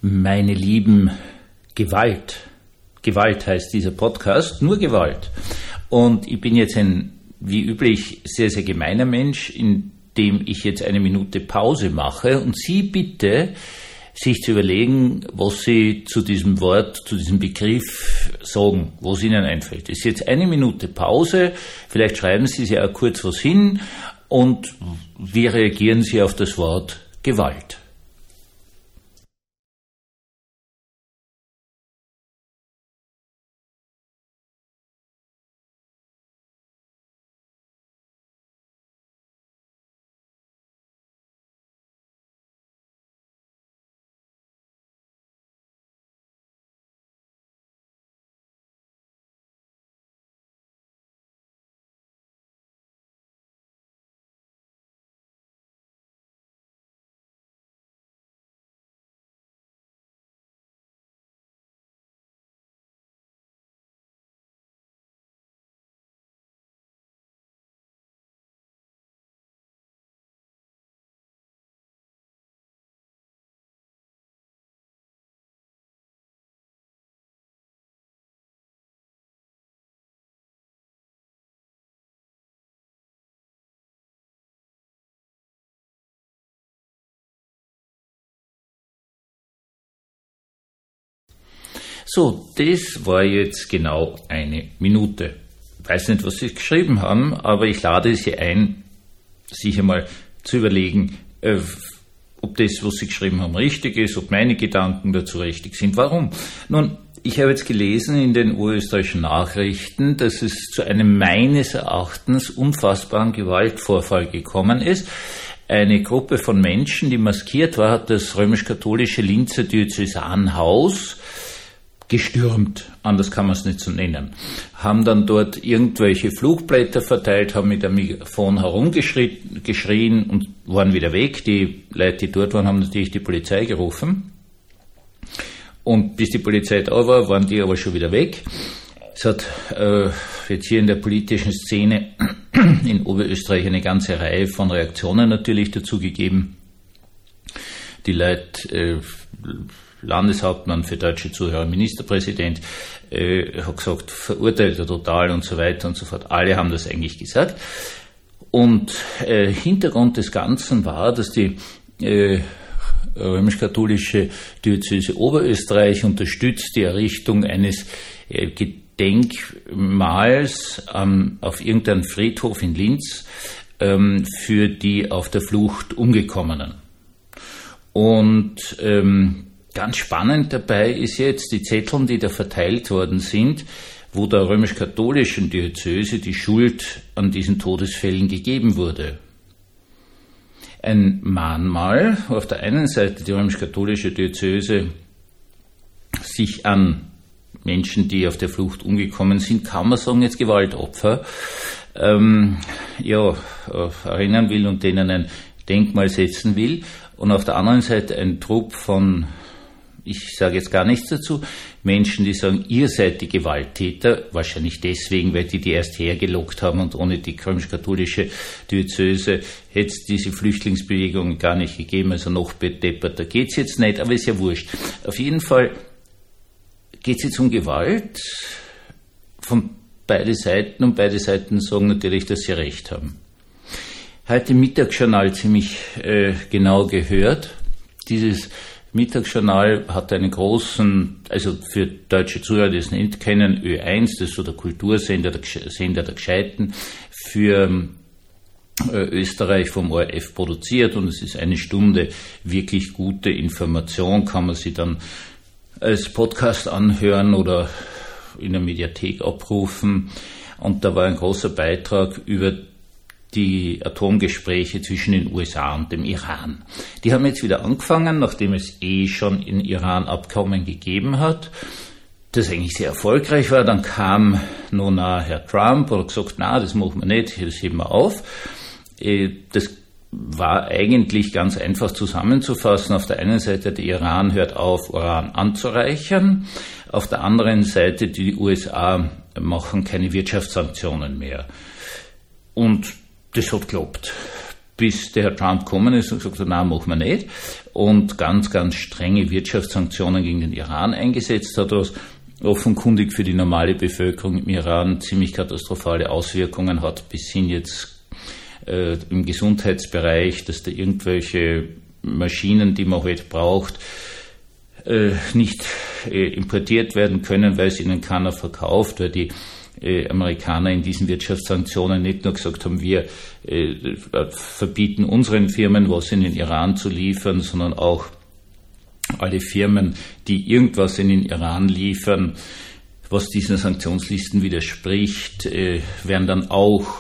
Meine lieben Gewalt. Gewalt heißt dieser Podcast, nur Gewalt. Und ich bin jetzt ein, wie üblich, sehr, sehr gemeiner Mensch, indem ich jetzt eine Minute Pause mache und Sie bitte, sich zu überlegen, was Sie zu diesem Wort, zu diesem Begriff sagen, was Ihnen einfällt. Es ist jetzt eine Minute Pause, vielleicht schreiben Sie sich auch kurz was hin und wie reagieren Sie auf das Wort Gewalt? So, das war jetzt genau eine Minute. Ich weiß nicht, was Sie geschrieben haben, aber ich lade Sie ein, sich einmal zu überlegen, ob das, was Sie geschrieben haben, richtig ist, ob meine Gedanken dazu richtig sind. Warum? Nun, ich habe jetzt gelesen in den urösterreichischen Nachrichten, dass es zu einem meines Erachtens unfassbaren Gewaltvorfall gekommen ist. Eine Gruppe von Menschen, die maskiert war, hat das römisch-katholische Linzer Diözesanhaus gestürmt, anders kann man es nicht so nennen, haben dann dort irgendwelche Flugblätter verteilt, haben mit einem Mikrofon herumgeschrien und waren wieder weg. Die Leute, die dort waren, haben natürlich die Polizei gerufen. Und bis die Polizei da war, waren die aber schon wieder weg. Es hat jetzt hier in der politischen Szene in Oberösterreich eine ganze Reihe von Reaktionen natürlich dazu gegeben. Die Leute, Landeshauptmann für deutsche Zuhörer, Ministerpräsident, hat gesagt, verurteilt er total und so weiter und so fort. Alle haben das eigentlich gesagt. Und Hintergrund des Ganzen war, dass die römisch-katholische Diözese Oberösterreich unterstützt die Errichtung eines Gedenkmals auf irgendeinem Friedhof in Linz für die auf der Flucht Umgekommenen. Und ganz spannend dabei ist jetzt die Zettel, die da verteilt worden sind, wo der römisch-katholischen Diözese die Schuld an diesen Todesfällen gegeben wurde. Ein Mahnmal, wo auf der einen Seite die römisch-katholische Diözese sich an Menschen, die auf der Flucht umgekommen sind, kann man sagen, jetzt Gewaltopfer, erinnern will und denen ein Denkmal setzen will. Und auf der anderen Seite ein Trupp von, ich sage jetzt gar nichts dazu, Menschen, die sagen, ihr seid die Gewalttäter, wahrscheinlich deswegen, weil die erst hergelockt haben und ohne die römisch-katholische Diözese hätte es diese Flüchtlingsbewegung gar nicht gegeben, also noch bedepperter geht's jetzt nicht, aber ist ja wurscht. Auf jeden Fall geht's jetzt um Gewalt von beide Seiten und beide Seiten sagen natürlich, dass sie recht haben. Heute im Mittagsjournal ziemlich genau gehört. Dieses Mittagsjournal hat einen großen, also für deutsche Zuhörer, die es nicht kennen, Ö1, das ist so der Kultursender, der Sender der Gescheiten, für Österreich vom ORF produziert und es ist eine Stunde wirklich gute Information, kann man sie dann als Podcast anhören oder in der Mediathek abrufen. Und da war ein großer Beitrag über die Atomgespräche zwischen den USA und dem Iran. Die haben jetzt wieder angefangen, nachdem es schon in Iran Abkommen gegeben hat, das eigentlich sehr erfolgreich war. Dann kam nun Herr Trump und hat gesagt, na, das machen wir nicht, das heben wir auf. Das war eigentlich ganz einfach zusammenzufassen. Auf der einen Seite, der Iran hört auf, Uran anzureichern. Auf der anderen Seite, die USA machen keine Wirtschaftssanktionen mehr. Und das hat geklappt. bis der Herr Trump gekommen ist und gesagt hat, nein, machen wir nicht. Und ganz, ganz strenge Wirtschaftssanktionen gegen den Iran eingesetzt hat, was offenkundig für die normale Bevölkerung im Iran ziemlich katastrophale Auswirkungen hat, bis hin jetzt im Gesundheitsbereich, dass da irgendwelche Maschinen, die man heute braucht, nicht importiert werden können, weil es ihnen keiner verkauft, weil die Amerikaner in diesen Wirtschaftssanktionen nicht nur gesagt haben, wir verbieten unseren Firmen, was in den Iran zu liefern, sondern auch alle Firmen, die irgendwas in den Iran liefern, was diesen Sanktionslisten widerspricht, werden dann auch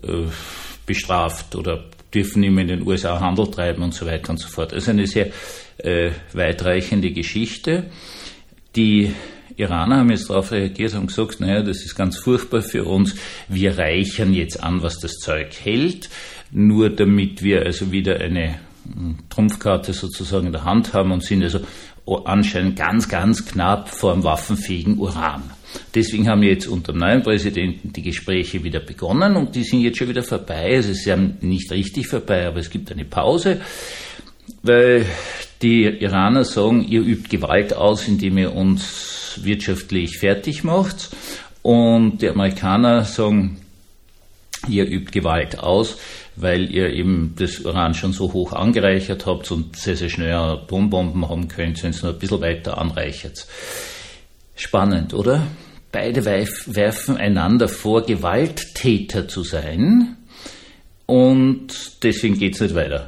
bestraft oder dürfen nicht mehr in den USA Handel treiben und so weiter und so fort. Also eine sehr weitreichende Geschichte. Die Iraner haben jetzt darauf reagiert und gesagt, naja, das ist ganz furchtbar für uns, wir reichern jetzt an, was das Zeug hält, nur damit wir also wieder eine Trumpfkarte sozusagen in der Hand haben und sind also anscheinend ganz, ganz knapp vor einem waffenfähigen Uran. Deswegen haben jetzt unter dem neuen Präsidenten die Gespräche wieder begonnen und die sind jetzt schon wieder vorbei. Also sie haben nicht richtig vorbei, aber es gibt eine Pause, weil die Iraner sagen, ihr übt Gewalt aus, indem ihr uns wirtschaftlich fertig macht, und die Amerikaner sagen, ihr übt Gewalt aus, weil ihr eben das Uran schon so hoch angereichert habt und sehr, sehr schnell Atombomben haben könnt, wenn es nur ein bisschen weiter anreichert. Spannend, oder? Beide werfen einander vor, Gewalttäter zu sein, und deswegen geht es nicht weiter.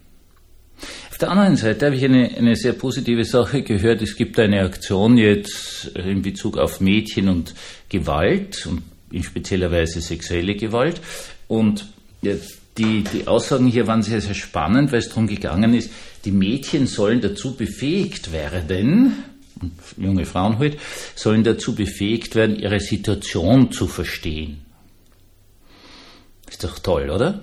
Auf der anderen Seite habe ich eine sehr positive Sache gehört. Es gibt eine Aktion jetzt in Bezug auf Mädchen und Gewalt und in spezieller Weise sexuelle Gewalt. Und die Aussagen hier waren sehr, sehr spannend, weil es darum gegangen ist, die Mädchen sollen dazu befähigt werden, und junge Frauen halt, sollen dazu befähigt werden, ihre Situation zu verstehen. Ist doch toll, oder?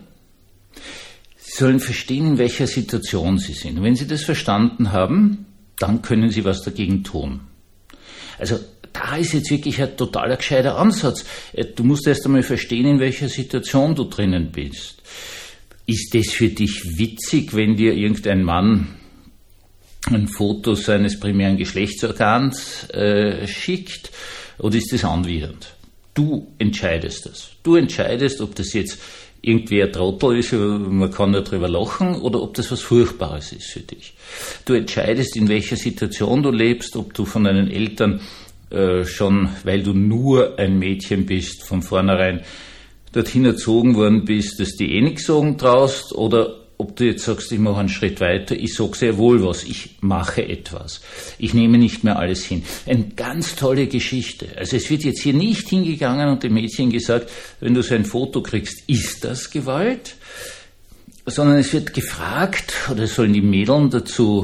Sie sollen verstehen, in welcher Situation sie sind. Und wenn sie das verstanden haben, dann können sie was dagegen tun. Also da ist jetzt wirklich ein totaler gescheiter Ansatz. Du musst erst einmal verstehen, in welcher Situation du drinnen bist. Ist das für dich witzig, wenn dir irgendein Mann ein Foto seines primären Geschlechtsorgans schickt, oder ist das anwidernd? Du entscheidest das. Du entscheidest, ob das jetzt irgendwie ein Trottel ist, man kann nur drüber lachen, oder ob das was Furchtbares ist für dich. Du entscheidest, in welcher Situation du lebst, ob du von deinen Eltern schon, weil du nur ein Mädchen bist, von vornherein dorthin erzogen worden bist, dass du eh nichts sagen traust, oder ob du jetzt sagst, ich mache einen Schritt weiter, ich sage sehr wohl was, ich mache etwas. Ich nehme nicht mehr alles hin. Eine ganz tolle Geschichte. Also es wird jetzt hier nicht hingegangen und dem Mädchen gesagt, wenn du so ein Foto kriegst, ist das Gewalt? Sondern es wird gefragt, oder sollen die Mädeln dazu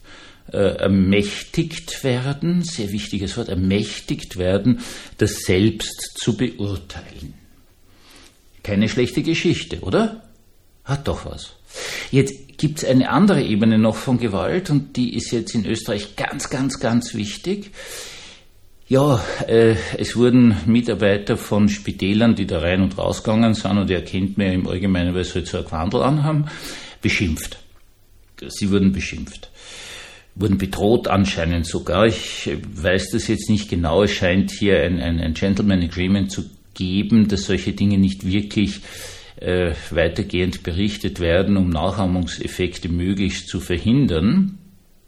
ermächtigt werden, sehr wichtiges Wort, ermächtigt werden, das selbst zu beurteilen. Keine schlechte Geschichte, oder? Hat doch was. Jetzt gibt es eine andere Ebene noch von Gewalt, und die ist jetzt in Österreich ganz, ganz, ganz wichtig. Ja, es wurden Mitarbeiter von Spitälern, die da rein und rausgegangen sind, und ihr kennt mir im Allgemeinen, weil sie halt so ein Gewandel anhaben, beschimpft. Sie wurden beschimpft. Wurden bedroht anscheinend sogar. Ich weiß das jetzt nicht genau. Es scheint hier ein Gentleman Agreement zu geben, dass solche Dinge nicht wirklich weitergehend berichtet werden, um Nachahmungseffekte möglichst zu verhindern.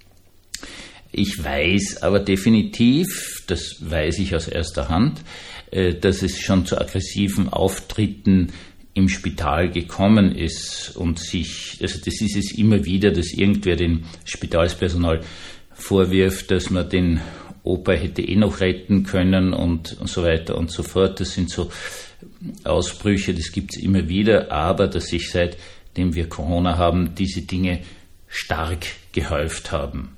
Ich weiß aber definitiv, das weiß ich aus erster Hand, dass es schon zu aggressiven Auftritten im Spital gekommen ist und also das ist es immer wieder, dass irgendwer dem Spitalspersonal vorwirft, dass man den Opa hätte eh noch retten können und so weiter und so fort. Das sind so Ausbrüche, das gibt es immer wieder, aber dass sich seitdem wir Corona haben, diese Dinge stark gehäuft haben.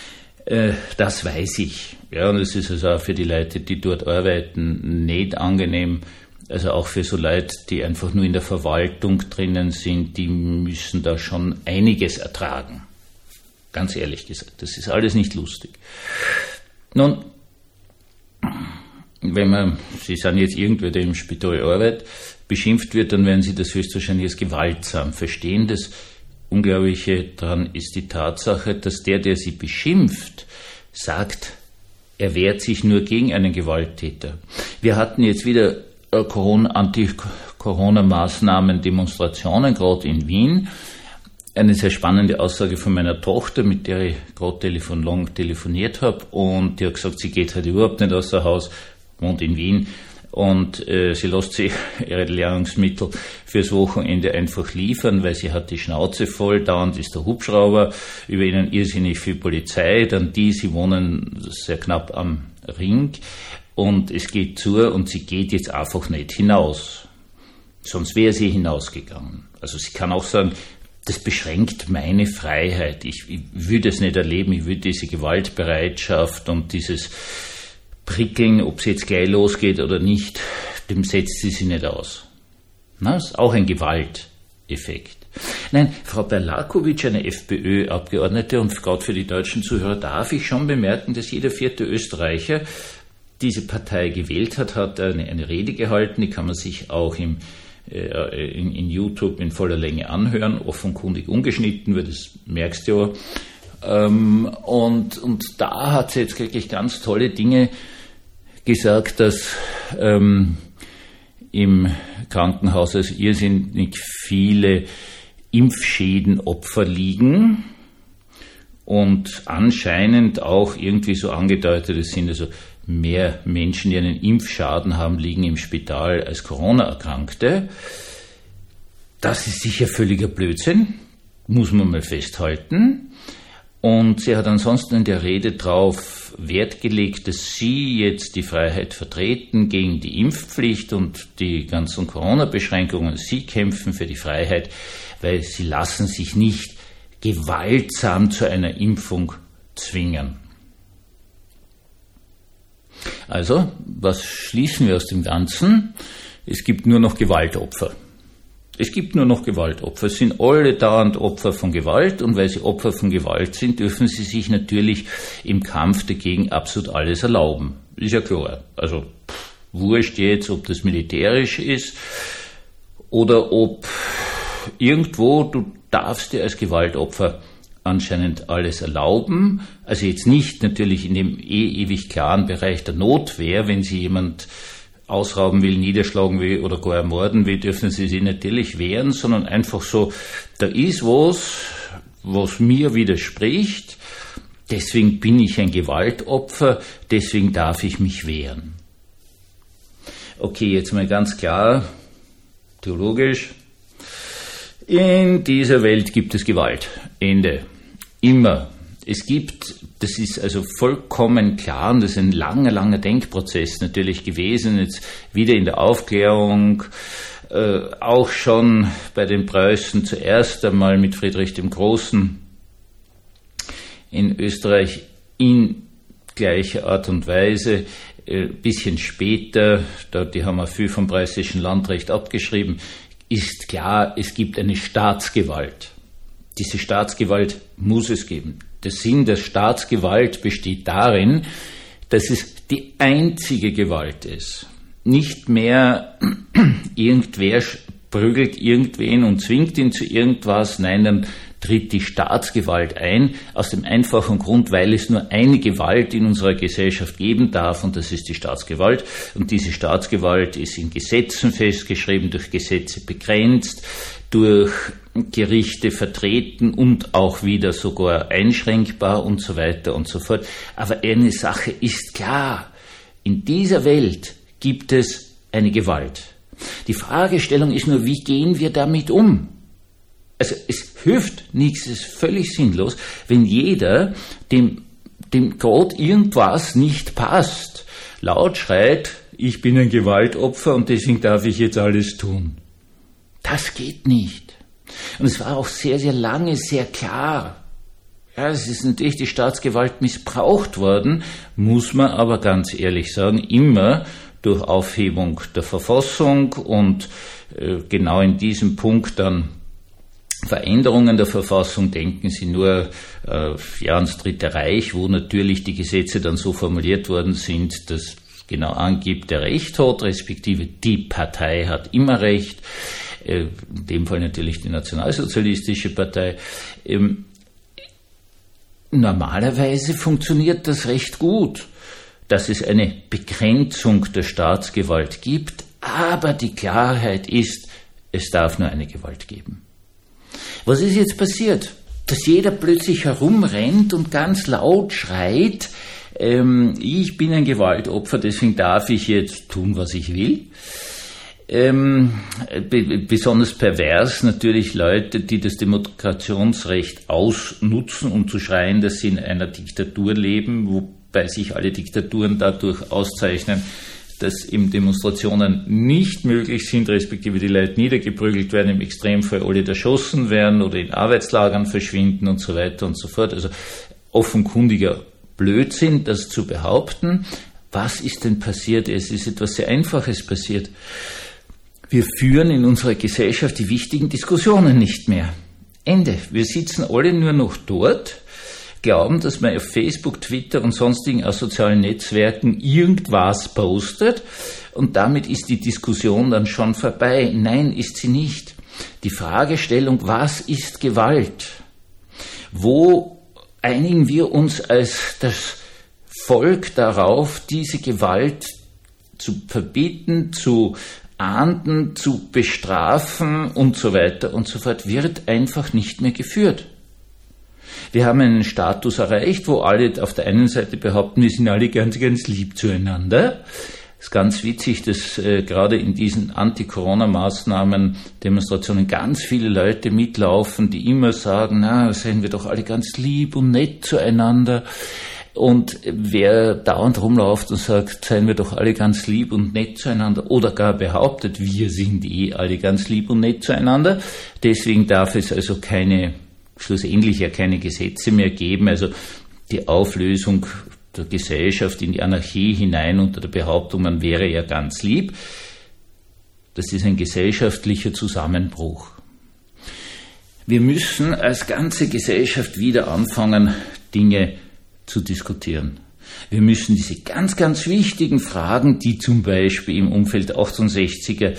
Das weiß ich. Ja, und es ist also auch für die Leute, die dort arbeiten, nicht angenehm. Also auch für so Leute, die einfach nur in der Verwaltung drinnen sind, die müssen da schon einiges ertragen. Ganz ehrlich gesagt, das ist alles nicht lustig. Nun, wenn Sie sind jetzt irgendwer, der im Spital arbeitet, beschimpft wird, dann werden Sie das höchstwahrscheinlich als gewaltsam verstehen. Das Unglaubliche daran ist die Tatsache, dass der Sie beschimpft, sagt, er wehrt sich nur gegen einen Gewalttäter. Wir hatten jetzt wieder Anti-Corona-Maßnahmen, Demonstrationen, gerade in Wien. Eine sehr spannende Aussage von meiner Tochter, mit der ich gerade lang telefoniert habe, und die hat gesagt, sie geht halt überhaupt nicht außer Haus, wohnt in Wien, und sie lässt sich ihre Nahrungsmittel fürs Wochenende einfach liefern, weil sie hat die Schnauze voll, dauernd ist der Hubschrauber, über ihnen irrsinnig viel Polizei, dann sie wohnen sehr knapp am Ring, und es geht zu, und sie geht jetzt einfach nicht hinaus. Sonst wäre sie hinausgegangen. Also sie kann auch sagen, das beschränkt meine Freiheit. Ich will das nicht erleben, ich will diese Gewaltbereitschaft und dieses Prickeln, ob es jetzt gleich losgeht oder nicht, dem setzt sie sich nicht aus. Das ist auch ein Gewalteffekt. Nein, Frau Berlakovic, eine FPÖ-Abgeordnete, und gerade für die deutschen Zuhörer darf ich schon bemerken, dass jeder 4. Österreicher diese Partei gewählt hat, hat eine Rede gehalten, die kann man sich auch in YouTube in voller Länge anhören, offenkundig ungeschnitten, weil das merkst du ja. Und da hat sie jetzt wirklich ganz tolle Dinge gesagt, dass im Krankenhaus also irrsinnig viele Impfschädenopfer liegen und anscheinend auch irgendwie so angedeutet, es sind also mehr Menschen, die einen Impfschaden haben, liegen im Spital als Corona-Erkrankte. Das ist sicher völliger Blödsinn, muss man mal festhalten. Und sie hat ansonsten in der Rede darauf Wert gelegt, dass sie jetzt die Freiheit vertreten gegen die Impfpflicht und die ganzen Corona-Beschränkungen. Sie kämpfen für die Freiheit, weil sie lassen sich nicht gewaltsam zu einer Impfung zwingen. Also, was schließen wir aus dem Ganzen? Es gibt nur noch Gewaltopfer. Es gibt nur noch Gewaltopfer. Es sind alle dauernd Opfer von Gewalt, und weil sie Opfer von Gewalt sind, dürfen sie sich natürlich im Kampf dagegen absolut alles erlauben. Ist ja klar. Also wurscht jetzt, ob das militärisch ist oder ob irgendwo, du darfst dir als Gewaltopfer anscheinend alles erlauben. Also jetzt nicht natürlich in dem ewig klaren Bereich der Notwehr, wenn sie jemand ausrauben will, niederschlagen will oder gar ermorden will, dürfen sie sich natürlich wehren, sondern einfach so, da ist was mir widerspricht, deswegen bin ich ein Gewaltopfer, deswegen darf ich mich wehren. Okay, jetzt mal ganz klar, theologisch, in dieser Welt gibt es Gewalt. Ende. Immer. Es gibt, das ist also vollkommen klar, und das ist ein langer Denkprozess natürlich gewesen, jetzt wieder in der Aufklärung, auch schon bei den Preußen zuerst einmal mit Friedrich dem Großen in Österreich in gleicher Art und Weise, bisschen später, die haben auch viel vom preußischen Landrecht abgeschrieben, ist klar, es gibt eine Staatsgewalt. Diese Staatsgewalt muss es geben. Der Sinn der Staatsgewalt besteht darin, dass es die einzige Gewalt ist. Nicht mehr irgendwer prügelt irgendwen und zwingt ihn zu irgendwas, nein, dann tritt die Staatsgewalt ein, aus dem einfachen Grund, weil es nur eine Gewalt in unserer Gesellschaft geben darf, und das ist die Staatsgewalt. Und diese Staatsgewalt ist in Gesetzen festgeschrieben, durch Gesetze begrenzt, durch Gerichte vertreten und auch wieder sogar einschränkbar und so weiter und so fort. Aber eine Sache ist klar, in dieser Welt gibt es eine Gewalt. Die Fragestellung ist nur, wie gehen wir damit um? Also es hilft nichts, es ist völlig sinnlos, wenn jeder, dem gerade irgendwas nicht passt, laut schreit, ich bin ein Gewaltopfer und deswegen darf ich jetzt alles tun. Das geht nicht. Und es war auch sehr, sehr lange sehr klar. Ja, es ist natürlich die Staatsgewalt missbraucht worden, muss man aber ganz ehrlich sagen, immer durch Aufhebung der Verfassung und genau in diesem Punkt dann Veränderungen der Verfassung, denken Sie nur ans Dritte Reich, wo natürlich die Gesetze dann so formuliert worden sind, dass genau angibt, der Recht hat, respektive die Partei hat immer Recht, in dem Fall natürlich die Nationalsozialistische Partei. Normalerweise funktioniert das recht gut, dass es eine Begrenzung der Staatsgewalt gibt, aber die Klarheit ist, es darf nur eine Gewalt geben. Was ist jetzt passiert? Dass jeder plötzlich herumrennt und ganz laut schreit, ich bin ein Gewaltopfer, deswegen darf ich jetzt tun, was ich will. Besonders pervers natürlich Leute, die das Demokrationsrecht ausnutzen, um zu schreien, dass sie in einer Diktatur leben, wobei sich alle Diktaturen dadurch auszeichnen, dass eben Demonstrationen nicht möglich sind, respektive die Leute niedergeprügelt werden, im Extremfall alle erschossen werden oder in Arbeitslagern verschwinden und so weiter und so fort. Also offenkundiger Blödsinn, das zu behaupten. Was ist denn passiert? Es ist etwas sehr Einfaches passiert. Wir führen in unserer Gesellschaft die wichtigen Diskussionen nicht mehr. Ende. Wir sitzen alle nur noch dort, glauben, dass man auf Facebook, Twitter und sonstigen sozialen Netzwerken irgendwas postet und damit ist die Diskussion dann schon vorbei. Nein, ist sie nicht. Die Fragestellung, was ist Gewalt? Wo einigen wir uns als das Volk darauf, diese Gewalt zu verbieten, zu ahnden, zu bestrafen und so weiter und so fort, wird einfach nicht mehr geführt. Wir haben einen Status erreicht, wo alle auf der einen Seite behaupten, wir sind alle ganz, ganz lieb zueinander. Es ist ganz witzig, dass gerade in diesen Anti-Corona-Maßnahmen, Demonstrationen ganz viele Leute mitlaufen, die immer sagen, na, seien wir doch alle ganz lieb und nett zueinander. Und wer dauernd rumläuft und sagt, seien wir doch alle ganz lieb und nett zueinander, oder gar behauptet, wir sind alle ganz lieb und nett zueinander, deswegen darf es also schlussendlich keine Gesetze mehr geben, also die Auflösung der Gesellschaft in die Anarchie hinein unter der Behauptung, man wäre ja ganz lieb, das ist ein gesellschaftlicher Zusammenbruch. Wir müssen als ganze Gesellschaft wieder anfangen, Dinge zu diskutieren. Wir müssen diese ganz, ganz wichtigen Fragen, die zum Beispiel im Umfeld der 68er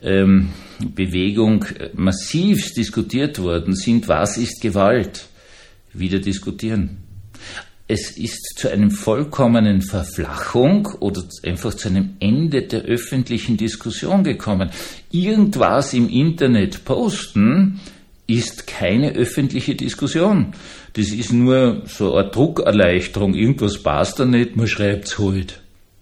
Bewegung massiv diskutiert worden sind, was ist Gewalt, wieder diskutieren. Es ist zu einem vollkommenen Verflachung oder einfach zu einem Ende der öffentlichen Diskussion gekommen. Irgendwas im Internet posten ist keine öffentliche Diskussion. Das ist nur so eine Druckerleichterung. Irgendwas passt da nicht, man schreibt's halt.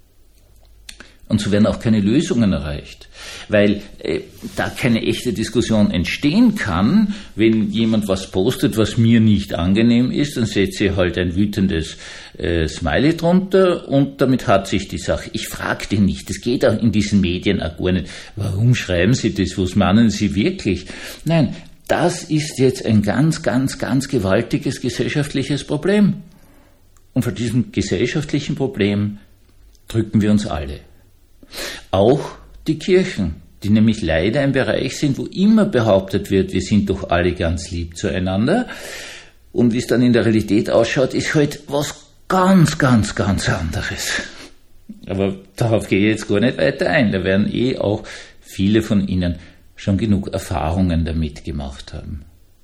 Und so werden auch keine Lösungen erreicht. Weil da keine echte Diskussion entstehen kann, wenn jemand was postet, was mir nicht angenehm ist, dann setze ich halt ein wütendes Smiley drunter und damit hat sich die Sache. Ich frage den nicht, das geht auch in diesen Medien auch gar nicht. Warum schreiben Sie das? Was meinen Sie wirklich? Nein, das ist jetzt ein ganz, ganz, ganz gewaltiges gesellschaftliches Problem. Und vor diesem gesellschaftlichen Problem drücken wir uns alle. Auch die Kirchen, die nämlich leider ein Bereich sind, wo immer behauptet wird, wir sind doch alle ganz lieb zueinander. Und wie es dann in der Realität ausschaut, ist halt was ganz, ganz, ganz anderes. Aber darauf gehe ich jetzt gar nicht weiter ein. Da werden auch viele von Ihnen schon genug Erfahrungen damit gemacht haben.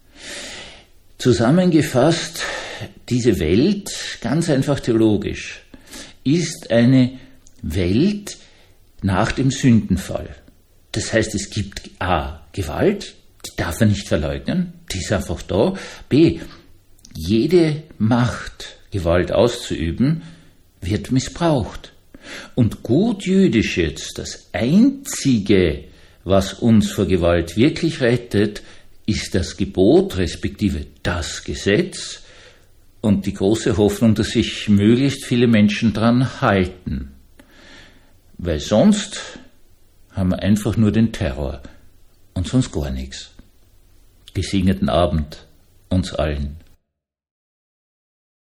Zusammengefasst, diese Welt, ganz einfach theologisch, ist eine Welt nach dem Sündenfall. Das heißt, es gibt A, Gewalt, die darf man nicht verleugnen, die ist einfach da. B, jede Macht, Gewalt auszuüben, wird missbraucht. Und gut jüdisch jetzt, das Einzige, was uns vor Gewalt wirklich rettet, ist das Gebot, respektive das Gesetz und die große Hoffnung, dass sich möglichst viele Menschen dran halten. Weil sonst haben wir einfach nur den Terror und sonst gar nichts. Gesegneten Abend uns allen.